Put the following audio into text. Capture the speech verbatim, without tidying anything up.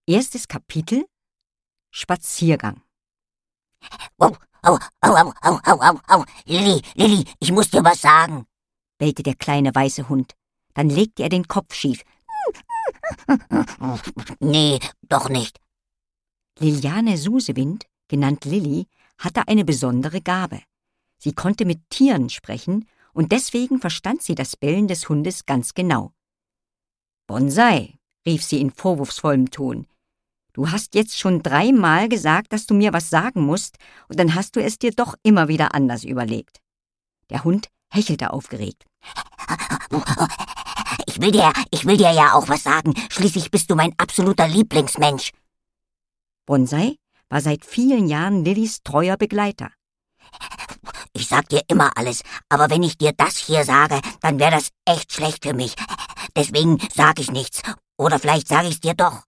Erstes Kapitel: Spaziergang. Au, au, au, au, au, au, au, au. Lilli, Lilli, ich muss dir was sagen, bellte der kleine weiße Hund. Dann legte er den Kopf schief. Nee, doch nicht. Liliane Susewind, genannt Lilli, hatte eine besondere Gabe. Sie konnte mit Tieren sprechen und deswegen verstand sie das Bellen des Hundes ganz genau. »Bonsai«, rief sie in vorwurfsvollem Ton, »du hast jetzt schon dreimal gesagt, dass du mir was sagen musst, und dann hast du es dir doch immer wieder anders überlegt.« Der Hund hechelte aufgeregt. Ich will dir, ich will dir ja auch was sagen. Schließlich bist du mein absoluter Lieblingsmensch. Bonsai war seit vielen Jahren Lillis treuer Begleiter. Ich sag dir immer alles, aber wenn ich dir das hier sage, dann wäre das echt schlecht für mich. Deswegen sag ich nichts. Oder vielleicht sage ich's dir doch.